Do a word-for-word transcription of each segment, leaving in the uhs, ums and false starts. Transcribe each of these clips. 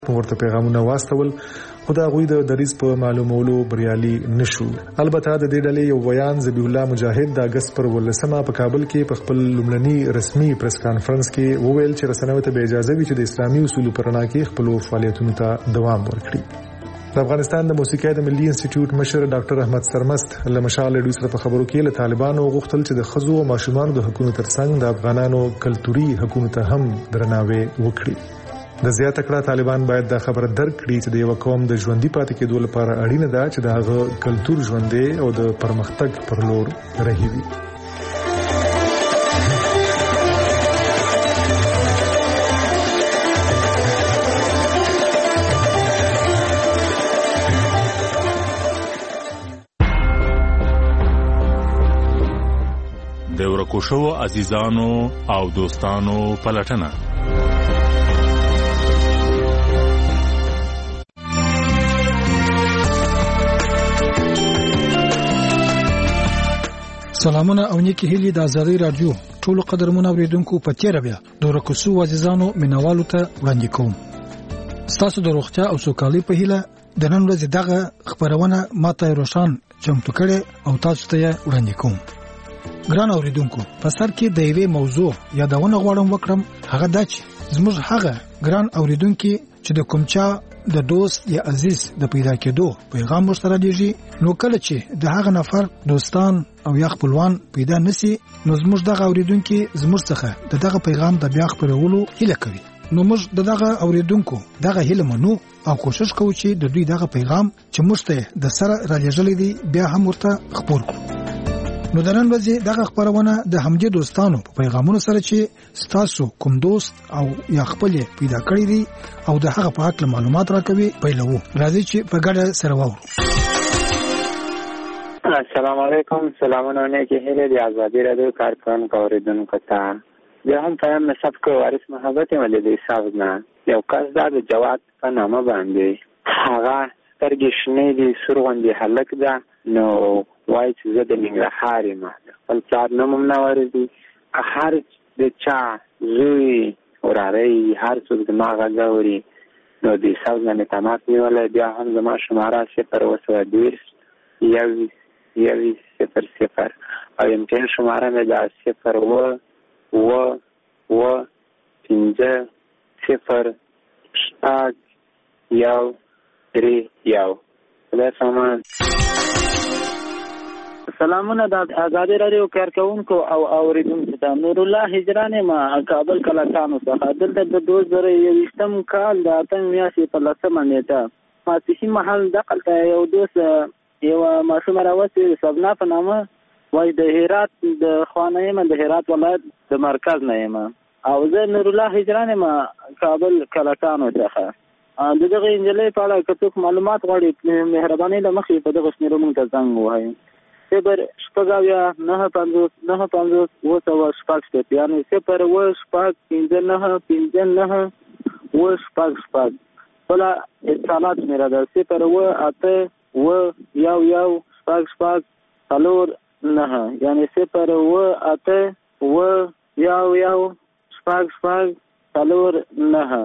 ورته پیغامونه واستول، خو د هغوی د دریځ په معلومولو بریالي نشو. البته د دې ډلې یو بیان ذبیح الله مجاهد د اګست پر ولسمه په کابل کې په خپل لومړني رسمي پریس کانفرنس کې وویل چې رسنیو ته به اجازه وي چې د اسلامي اصولو پر رڼا کې خپل فعالیتونو ته دوام ورکړي. د افغانستان د موسیقۍ د ملي انسټیټیوټ مشر ډاکټر احمد سرمست له مشال ډوی سره په خبرو کې له طالبانو غوښتل چې د ښځو او ماشومانو د حقوقو ترڅنګ د افغانانو کلتوري حقوقو ته هم درناوی وکړي. د زیاته کړه طالبان باید دا خبره درک کړي چې د یو قوم د ژوندۍ پاتې کېدو لپاره اړینه ده چې د هغه کلتور ژوندۍ او د پرمختګ پر لور رهي وي. د ورکو شوو عزیزانو او دوستانو پلټنه. سلامونه او نیکی هیلې د آزادۍ رادیو ټولو قدرمنو اوریدونکو په تیر بیا د ورکو شوو عزیزانو مینوالو ته وړاندې کوم. ستاسو د روغتیا او سوکالۍ په هیله د نن ورځې دغه خبرونه ماته روشن چمتو کړي او تاسو ته وړاندې کوم. ګران اوریدونکو، په سر کې د یوې موضوع یادونه غواړم وکړم، هغه دا چې زموږ هغه ګران اوریدونکو چې د کومچا د دوست یا عزیز د پیدا کېدو پیغام ورسره دیږي، نو کله چې د هغه نفر دوستان او یا خپلوان پیدا نسی، نو زموږ دغه اوریدونکو زموږ څخه د دغه پیغام د بیا خپرولو هیله کوي. نو موږ دغه اوریدونکو دغه هیله منو او کوشش کوو چې د دوی دغه پیغام چې موږ ته د سره راځلې دي بیا هم ورته خبر کړو. نو د نن ورځې دغه خبرونه د همدې دوستانو په پیغامونو سره چې ستاسو کوم دوست او یا خپل پیدا کړی دي او د هغه په اړه معلومات راکوي پیلو. راځي چې په ګډه سره واورو. السلام علیکم. سلامونه نیکی هیلې د آزادۍ رادیو کارکونکو اوریدونکو ته. بیا هم پیام نصب کو وارث محبت ملي د حساب نه یو کس دا د جواد په نامه باندې هغه سترګې شنې دي، سور غوندې هلک ده. نو وایي چې زه د ننګرهار یم، خپل پلار نوم هم نه ورځي. هر د چا زوی وراره هر څوک زما غږ اوري، نو د حساب نه مې تماس نیولی. بیا هم زما شماره صفر اوه سوه دېرش یوویشت یوویشت صفر صفر او امتحان شماره مې دا صفر اوه اوه اوه پنځه صفر شپږ یو درې یو. خدای سامان. سلامونه د آزادۍ رادیو کارکونکو او اوریدونکو ته. نور الله هجران ما کابل کلاکانو څخه. دلته د دوه زره یوویشتم کال د اتم میاشتې په لسمه نیټه ماسپښین مهال دقلته یو دوست یوه ماشومه راوستې سبنا په نامه، وایي د هرات د خانه یم، د هرات ولایت د مرکز نه یم او زه نور الله هجران ما کابل کلاکانو څخه. د دغه نجلۍ په اړه که څوک معلومات غواړي مهرباني له مخې په دغه شمېرو موږ ته زنګ ووهئ. صفر شپږ اویا نهه پنځوس نهه پنځوس اوه سوه شپږ شپږ، یعنې صفر اوه شپږ پنځه نهه پنځه نهه اوه شپږ شپږ. بله اتصالات شمېره ده صفر اوه اته اوه یو یو شپږ شپږ څلور نهه، یعنې صفر اوه اته اوه یو یو شپږ شپږ څلور نهه.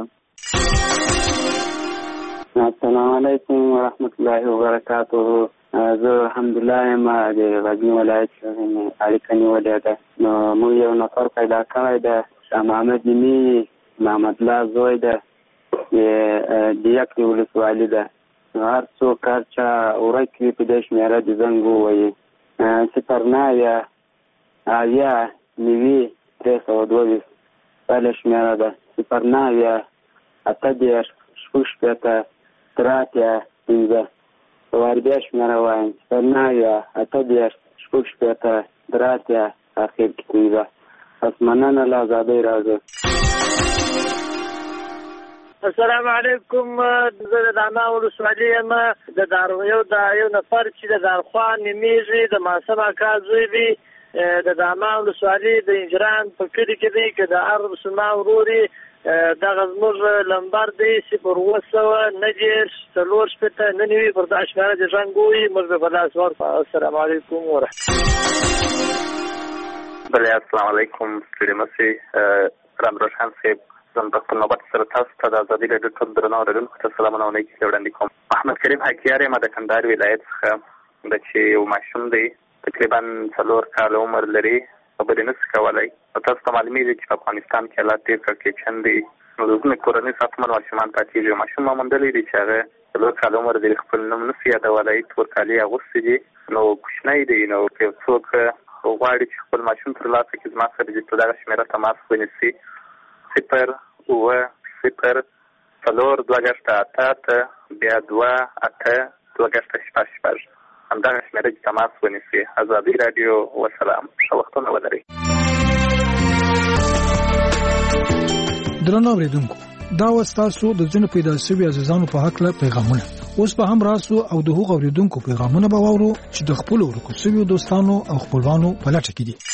السلام علیکم ورحمت الله وبرکاته. زه الحمدلله یم د غزني ولایت اړیکه نیولې ده. نو موږ یو نفر پیدا کړی ده، شاه محمد نیمي محمد الله زوی ده، د یک ولسوالي ده. هر څوک هر چا ورک وي په دې شمېره د زنګ ووایي. صفر نهه اویا نوي درې سوه دوه ویشت بله شمېره ده. صفر نهه اته دېرش شپږ شپېته درې اتیا پنځه. واربیا شمېره وایم صفر نهه اته دېرش شپږ شپېته درې اتیا اخر کې پنځه. پس مننه له آزادۍ رادیو. السلام علیکم. زه د داما ولسوالي یم. د یو یو نفر چې د دارخوا نومیږي د ماسم اکا زوی دی، د داما ولسوالي د انجران په کلي کې دی. که د هر مسلمان ورور دغه زموږ لمبر دی صفر اوه سوه نهه دېرش څلور شپېته نهه نوي پر دغه شمېره د زنګ ووایي. موږ به په لاس ورکړو. السلام علیکم ورحمت. بله السلام علیکم. ستړي مه شئ. رام روشن صاحب زم په خپل نوبت سره تاسو ته د ازادي راډیو ټول درنو اورېدونکو ته سلامونه او نیکۍ وړاندې کوم. محمد کریم حکیار یم د کندهار ولایت څخه. د چې یو ماشوم دی تقریبا څلور کاله عمر لري، خبرې نشي کولی. تاسو ته معلومېږي چې په افغانستان کې حالات ډېر کړکېچن دي. نو د ځینې کورنۍ ساتمن ماشومان پاتېږي. یو ماشوم ما موندلی دی چې هغه څلور کاله عمر دی، خپل نوم نشي یادولی، تور کالي اغوستي دي. نو کوچنی دی. نو که یو څوک غواړي چې خپل ماشوم ترلاسه کړي، زما سره دې په دغه شمېره تماس ونیسي: صفر اوه صفر څلور دوه ګشته اته اته بیا دوه اته دوه ګشته شپږ شپږ. همدغه شمېره کې تماس ونیسي. ازادي راډیو، وسلام. ښه وختونه ولرئ. درنو اورېدونکو، دا و ستاسو د ځینو پیدا شوي عزیزانو په هکله پیغامونه. اوس به هم راسو او د هغو اورېدونکو پیغامونه به واورو چې د خپلو ورکو شویو دوستانو او خپلوانو په لټه کې دي.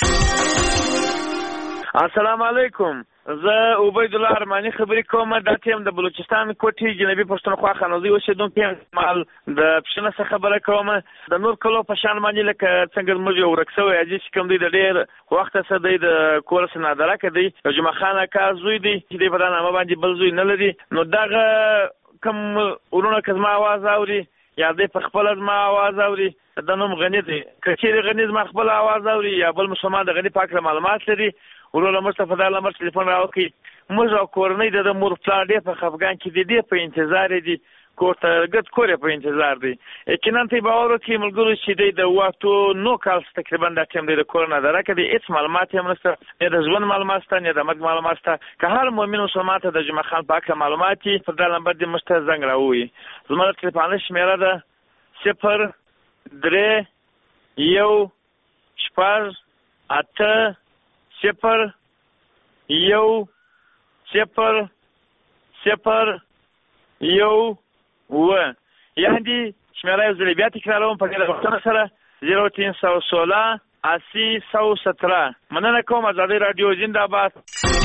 السلام علیکم، زه عبید الله ارماني خبرې کوم. دا ټیم د بلوچستان کوټې جنوبي پښتونخوا خانوزي اوسېدونکی یم. مال د پښتنه څخه خبره کوم. د نور کلو په شان باندې لکه څنګه زموږ یو ورک شوی عزیز چې کوم دی د ډېر وخته څه دی د کور څه نادرکه دی، د جمعه خان اکا زوی دی چې دی په دا نامه باندې بل زوی نه لري. نو دغه کوم ورونه که زما آواز اوري یا دی په خپله زما آواز اوري، د نوم غني دی. که چېرې غني زما خپله آواز اوري یا بل مسلمان د غني پاک معلومات لري، وروره موږ ته په دا نمبر ټلیفون راوکړي. موږ او کورنۍ د د مور پلار ډېر په خفګان کې دي، ډېر په انتظار دي، کور ته ګډ کور یې په انتظار دی. یقینا ته باور وکړي ملګرو چې دی د واتو نو کال تقریبا دا ټیم دی د کور نادرکه دی، هېڅ معلومات یې هم نشته، نه د ژوند معلومات شته نه د مرګ معلومات شته. که هر مؤمن مسلمان ته د جمعه خان په هکله معلومات وي، پر دا نمبر دې موږ ته زنګ راووایي. زما د ټلیفون شمېره ده صفر درې یو شپږ اته صفر یو صفر صفر یو اوه. یعنې شمېره یو ځلې بیا تکراروم په ډېره غوښتنه سره: زیرو تین سو سوله اسی سو ستره. مننه کوم. ازادي راډیو زنده‌باد.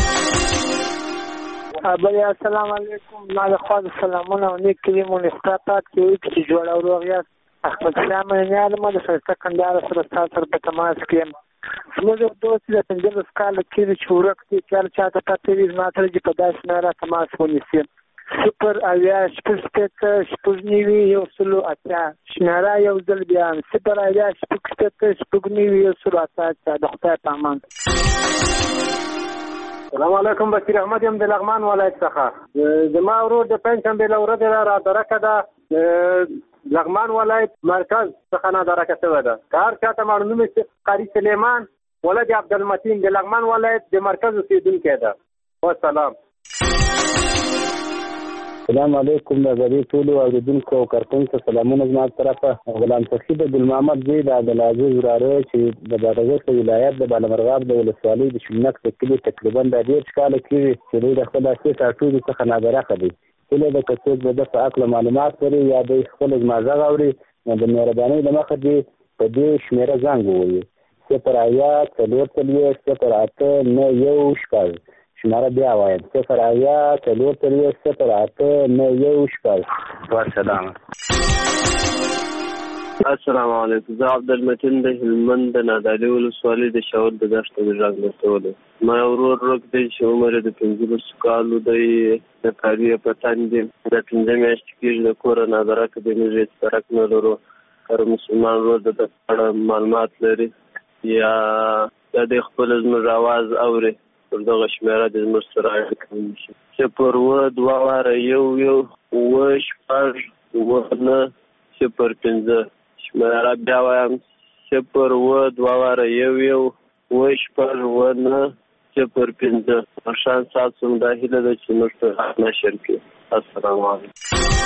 بله السلام علیکم. ما د خوا د سلامونه او نیک کلمو نسبات کوي چې جوړ او روغ یاست. احمد سلام یعنې ما د ښایسته کندهار سره ستاسو سره په تماس کې یم. زموږ یو دوست د پنځلس کاله کېږي چې ورک دی، چې هر چا ته پته وي زما سره چې په دا شمېره تماس ونیسي: صفر اویا شپږ شپېته شپږ نوي یو سلو اتیا. شمېره یو ځل بیا: صفر اویا شپږ شپېته شپږ نوي یو سلو اتیا اتیا. د خدای په امان. السلام علیکم. بشیر احمد یم د لغمان ولایت څخه. زما ورور د پنجشنبې له ورځې را رادرکه ده، لغمان ولایت مرکز څخه نادرکه شوې ده. که هر چا ته معلوم وي چې قاري سلیمان ولد عبدالمتین د لغمان ولایت د مرکز اوسېدونکی ده. والسلام. السلام علیکم. د ازادي ټولو اورېدونکو او کارکوونکو سلامونه زما طرفه. غلام سخي د ګل محمد زوی د عبدالعزیز وراره چې د بادغیس ولایت د بالامرغاب د ولسوالۍ د شمنک د کلي تقریبا د دېرش کاله کېږي چې دوی د خپل اصلي ټاټوبي څخه نادرکه دی. هیله ده که څوک د ده په هکله معلومات لري یا دی خپل زما غږ اوري، نو د مهربانۍ له مخه دې په دې شمېره زنګ ووایي: صفر اویا څلور څلوېښت صفر اته نه یو شپږ. شمېره بیا وایم: صفر اویا څلور څلوېښت صفر اته نه یو شپږ. والسلام. السلام علیکم. زه عبدالمتین د هلمند د نادعلي ولسوالۍ د شاور د دښته د غږ لټولی. ما یو ورور ورک دی چې عمر یې د پنځلسو کالو دی، د کاري په تن دی، د پنځه میاشتې کېږي د کوره نادرکه دی. موږ هېڅ درک نه لرو. هر مسلمان ورور د ده په اړه معلومات لري یا یا دی خپله زموږ اواز اوري، پر دغه شمېره دې زموږ سره اړیکه ونیسي: صفر اوه دوه واره یو یو اوه شپږ اوه نه صفر پنځه. شمېره بیا وایم: صفر اوه دوه واره یو یو اوه شپږ اوه نه صفر پنځه. مشان ستاسو دا هیله ده چې موږ ته نشر کړي. السلام علیکم.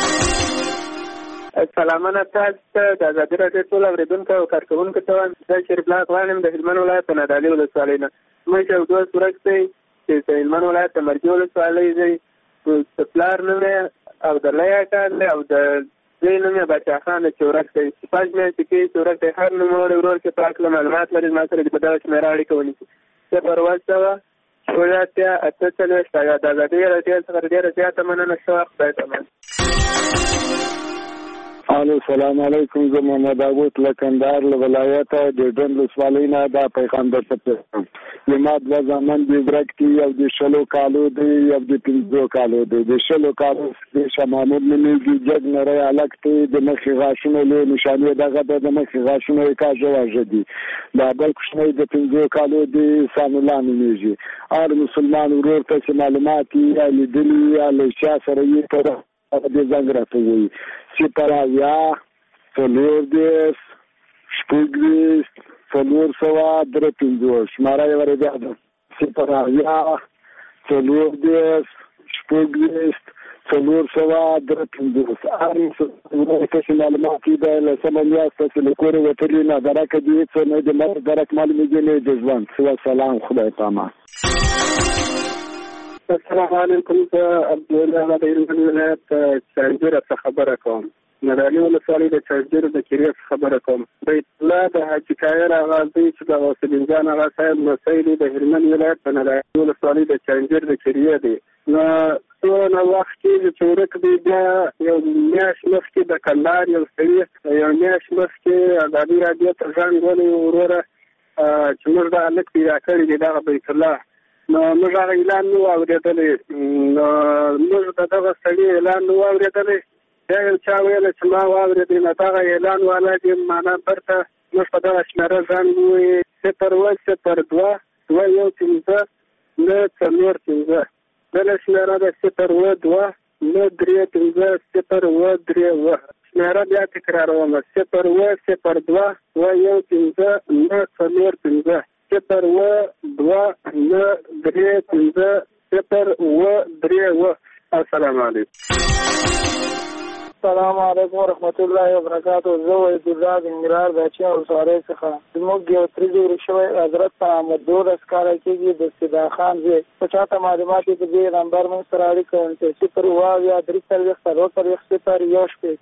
سلامونه تاسو ته د ازادي راډیو ټول اورېدونکو او کارکوونکو ته وایم. زه شریف الله افغان یم د هلمند ولایت په نادعلي ولسوالۍ نه. زموږ یو دوست ورک دی چې د هلمند ولایت د مرګي ولسوالۍ دی. د پلار نوم یې عبدالله اکا دی او د زوی نوم یې باچا خان دی چې ورک دی. شپږ میاشتې کېږي چې ورک دی. هر نوموړی ورور چې په هکله معلومات لري زما سره دې په دغه شمېره اړیکه ونیسي: صفر اوه سوه شپږ اتیا اته څلوېښت. د ازادي راډیو څخه ډېره زیاته مننه. ښه وخت. خدای ته امان. الو سلام علیکم. زه محمد داوود له کندهار له ولایته د ډنډ ولسوالۍ نه دا پیغام درته کوم. زما دوه زامن دي برکتي یو د شلو کالو دی یو د پنځو کالو دی. د شلو کالو د شمامود نومیږي جګ نری هلک دی د مخې غاښونه لوی نشانې دغه د مخې غاښونه یې کاږه واږه دي. دا بل کوچنی د پنځو کالو دی سام الله نومیږي. هر مسلمان ورور ته چې معلومات یې یا لیدلي یا له چا سره یې په دې زنګ راته وایي صفر اویا څلور دېرش شپږ ویشت څلور سوه درې پنځوس. شماره یې ورته ده صفر اویا څلور دېرش شپږ ویشت څلور سوه درې پنځوس. هر ورور ته چې معلومات یې ده له سمه میاشت چې له کوره وتلي نه درکه دي هېڅ نه د مرګ درک معلومېږي نه د ژوند. وسلام خدای پامان. السلام علیکم. زه عبدالله د هلمند ولایت چنجره څخه خبره کوم. نادعلي ولسوالۍ د چنجره د کیرې څخه خبره کوم. بیت الله د حاجي طاهر اغا زوی چې د غوث الدین جان اغا صاحب لمسی دی د هلمند ولایت په نادعلي ولسوالۍ د چنجره د کیرې دی. نو څونه وخت کېږي چې ورک دی. بیا یو میاشت مخکې د کندهار یو سړي یو میاشت مخکې ازادي راډیو ته زنګ ولی وروره چې موږ دا هلک پیدا کړی دی دغه بیت الله. نو موږ هغه اعلان نه و اورېدلی. نو موږ د دغه سړي اعلان نه و اورېدلی. بیا یو چا ویله چې ما واورېدی نو دغه اعلان والا دې معنا برته موږ په دغه شمېره زنګ ووایي صفر اووه صفر دوه دوه یو پنځه نه څلور پنځه. بله شمېره ده صفر اووه دوه نه درې پنځه صفر اووه درې اووه. شمېره بیا تکراروم صفر اووه صفر دوه دوه یو پنځه نه څلور پنځه صفر اووه دوه نه درې پنځه صفر اووه درې اووه. السلام علیکم. السلام علیکم ورحمت الله وبرکاتو. زه وحید الله د ننګرهار د اچین ولسوالۍ څخه. زموږ یو ترې جوړ شوی حضرت په احمد دولس کاله کېږي د سیدا خان زوی. په چاته معلومات یې په دې نمبر موږ سره اړیکه ونیسئ صفر اووه اویا درې څلوېښت څلور څلوېښت صفر یو شپږ.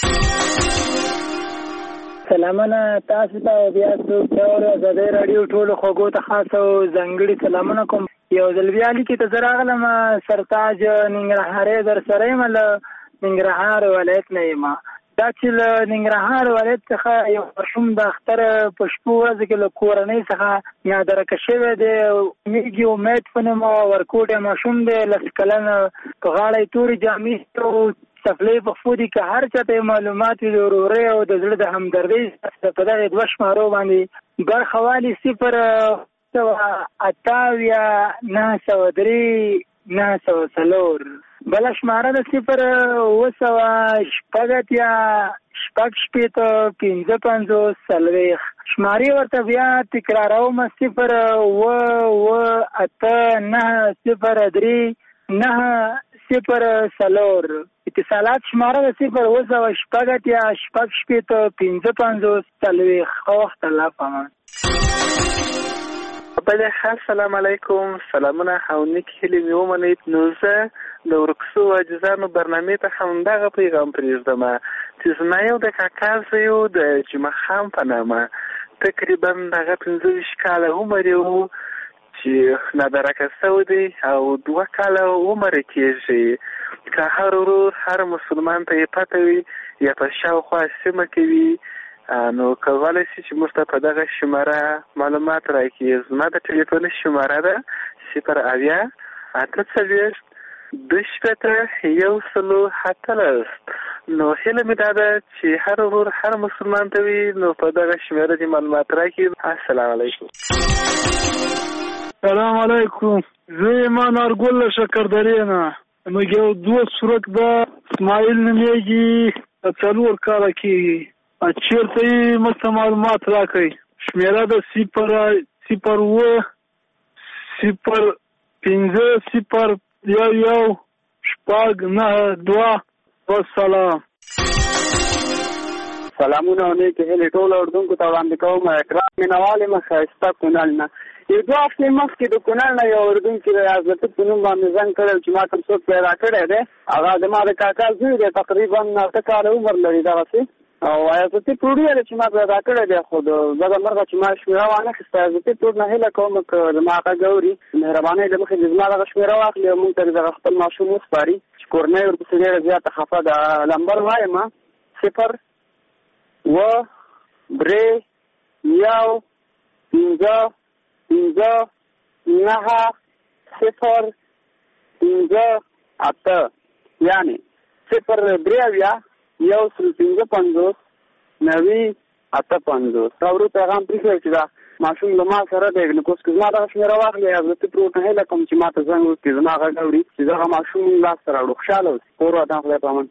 سلامونه تاسو ته او بیا څوک ته ازادۍ راډیو ټولو خوږو ته خاص او ځانګړي سلامونه کوم. یو ځل بیا لیکې ته زه راغلم سرتاج ننګرهارۍ در سره یم له ننګرهار ولایت نه یم. دا چې له ننګرهار ولایت څخه یو ماشوم د اختر په شپو ورځو کې له کورنۍ څخه نادرکه شوی دی. میږي امید په نوم ورکوټی ماشوم دی. لس کلن په غاړه یې تورې جامې سفلې په خپو دي. که هر چا ته معلومات وي د ورورۍ او د زړه د همدردۍ په دغې دوه شمارو باندې برخه والي صفر سوه اته اویا نهه سوه درې نهه سوه څلور. بله شماره د صفر اووه سوه شپږ اتیا شپږ شپېته پنځه پنځوس څلوېښت. شمارې ورته بیا تکراروم صفر اووه اووه اته نهه صفر درې نهه صفر څلور. اتصالات شماره د صفر اووه سوه شپږ اتیا شپږ شپېته پنځه پنځوس څلوېښت. ښه وخت الله پامان. بله السلام علیکم. سلامونه او نیکې هیلې مې ومنئ. نو زه د ورک شوو عاجزانو برنامې ته همدغه پیغام پرېږدم چې زما یو د کاکا زوی و د جمعه خان په نامه. تقریبا دغه پنځه ویشت کاله عمر یې و چې نادرکه شوی دی او دوه کاله عمر یې کېږي. که هر ورور هر مسلمان ته یې پته وي یا په شاوخوا سیمه کې وي نو کولی شي چې موږ ته په دغه شماره معلومات راکړي. زما د ټلیفون شماره ده صفر اویا اته څلوېښت دوه شپېته یو سلو اتلس. نو هیله مې دا ده چې هر ورور هر مسلمان ته وي نو په دغه شماره دې معلومات راکړي. السلام علیکم. سلام علیکم. زه یم انارګل له شکردرې نه. موږ یو دوه صورت ده اسماعیل نومیږي څلور کاله کېږي. چېرته یې موږ ته معلومات راکړئ. شمېره ده صفر صفر اووه صفر پنځه صفر یو یو شپږ نهه دوه. والسلام. سلامونه او نیکې هیلې ټولو اردونکو ته وړاندې کوم. اکرام مینوال یم ښایسته کونړ نه. یو دوه هفتې مخکې د کونړ نه یو اردونکي د حضرت په نوم باندې زنګ کړی چې ما کوم څوک پیدا کړی دی. هغه زما د کاکا زوی دی. تقریبا اته کاله عمر لري دغسې. او ایازتي پروډ یې چې ما پیدا کړی دی. خو د زده مرغه چې ما شمېره وانخېسته ایازتي پروډ نه هیله کوم که زما غږ اوري مهربانۍ له مخې د زما دغه شمېره واخلي او مونږ ته دغه خپل ماشوم وسپاري چې کورنۍ ورپسې ډېره زیاته خفه ده. نمبر وایم صفر و درې یو پنځه پنځه نهه صفر پنځه اته یعنی صفر درې اویا یو سل پنځه پنځوس نوي اته پنځوس راوړو پیغام پرېښی چې دا ماشوم له ما سره دی نو کوس که زما دغه شمېره واخلې زه ته پرې ورته هیله کوم چې ما ته زنګ وکړي زما غږ اوري چې دغه ماشوم لاسته راوړو خوشحاله اوسي کور ودان خدای پامان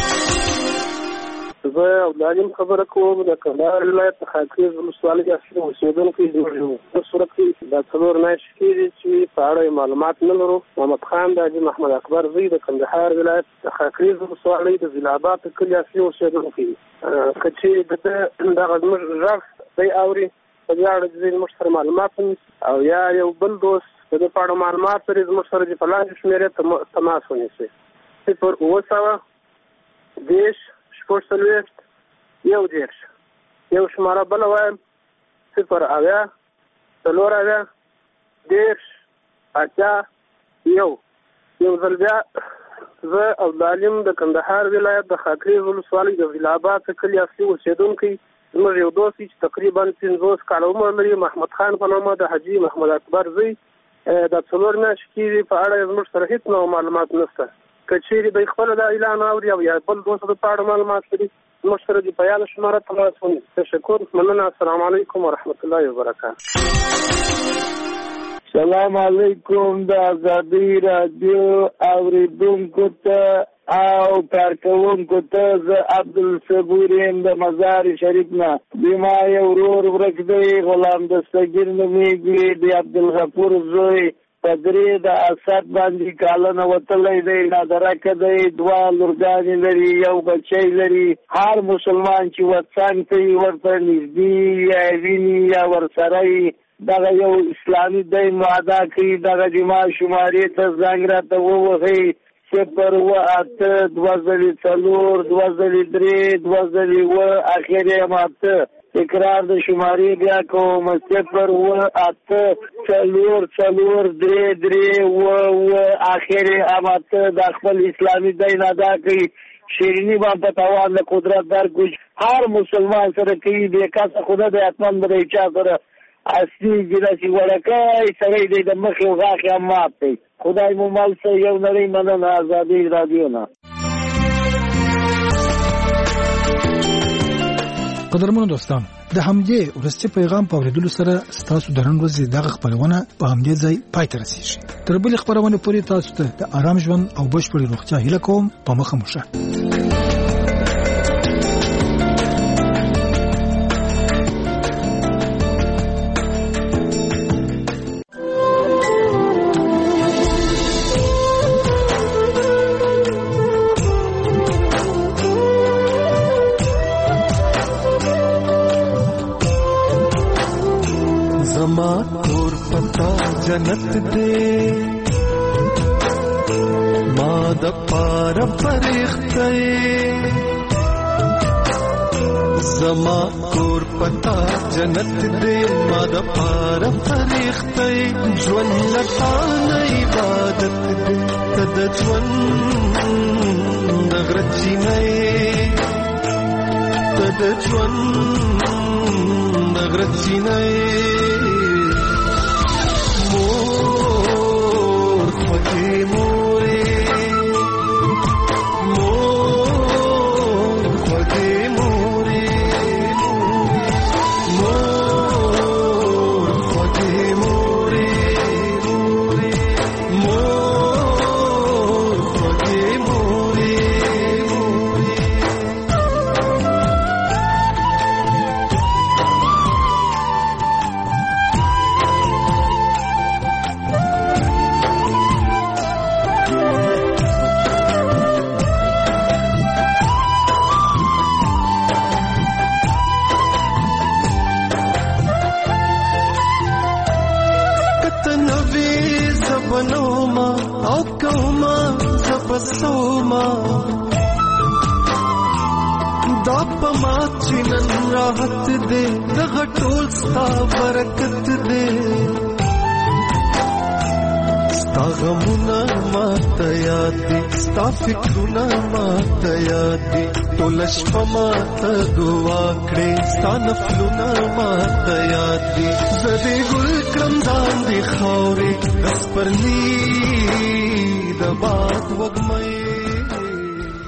زه عبدالعلیم خبره کوم د کندهار ولایت د خاکریز ولسوالۍ اصلي اوسېدونکی جوړ یم په صورت کې دا څلور میاشتې کېږي چې په اړه معلومات نه لرو. محمد خان د حاجي محمد اکبر زوی د کندهار ولایت د خاکریز ولسوالۍ د ضلع آباد کلي اصلي اوسېدونکی دی. که چېرې د ده دغه زموږ غږ دی اوري په دې اړه چې زموږ سره معلومات ونیسي او یا یو بل دوست د ده په اړه معلومات لري زموږ سره چې په لاندې شمېرې تماس ونیسي صفر اووه سوه دېرش شپږ څلوېښت یو دېرش یو شماره بله وایم صفر اویا څلور اویا دېرش اتیا یو یو ځل بیا زه عبدالعلیم د کندهار ولایت د خاکریز ولسوالۍ د ضلع آباد کلي اصلي اوسېدونکی زموږ یو دوست چې تقریبا پنځوس کاله عمر لري محمد خان په نامه د حاجي محمد اکبر زوی دا څلور میاشتې کېږي په اړه زموږ سره هېڅ نوع معلومات نشته. که چېرې دوی خپله دا اعلان اوري او یا بل دوست د په اړه معلومات لري زموږ سره د په یاده شماره تماس ونیسي. تشکر، مننه، السلام علیکم ورحمت الله وبرکاته. سلام علیکم د آزادۍ راډیو اورېدونکو ته او کارکوونکو ته زه عبدالصبور یم د مزار شریف نه. زما یو ورور ورک دی غلام دستګیر نومیږي د عبدالغفور زوی په درې د اسد باندې کالنه وتلی دی نادرکه دی دوه لورګانې لري یو بچی لري. هر مسلمان چې وڅنګ کوي ورته نږدې یا ویني یا ورسره وي دغه یو اسلامي دی معده کوي دغه جما شمارې ته زنګ راته ووهئ صفر اووه اته دوه ځلې څلور دوه ځلې درې دوه ځلې اووه اخر یم اته. تکرار د شمارې بیا کوم صفر اووه اته څلور څلور درې درې اووه اووه اخر یم اته. د خپل اسلامي دی ادا کوي شیریني باندې په توان د قدرت درکوي هر مسلمان سره کوي بې کسه خدا د حتمن به د چا سره اصلي ګیلاسي وړکی سړی دی د مخې او غاښې هم مات دی. خدای مو مل شه. یو نړۍ مننه آزادۍ راډیو نه. قدرمنو دوستان د همدې ورسته پیغام په اوریدلو سره ستاسو د نن ورځې دغه خبرونه په همدې ځای پای ته رسیږي. تر بلې خبرونه پورې تاسو ته د آرام ژوند او بشپړې روغتیا هیله کوم. په مخه مو شه. جنت دے ما د پار فرښتې زما کور پتا جنت دے ما د پار فرښتې ژوند لتا نه عبادت دے تد ژوند د غرچې نه تد ژوند د غرچې نه یاد دي ټول شپه ماته دعا کړې ستا نفلونه ماته یاد دي زه دې ګل کړم ځان دې خاورې د سپرلي د باد وږمې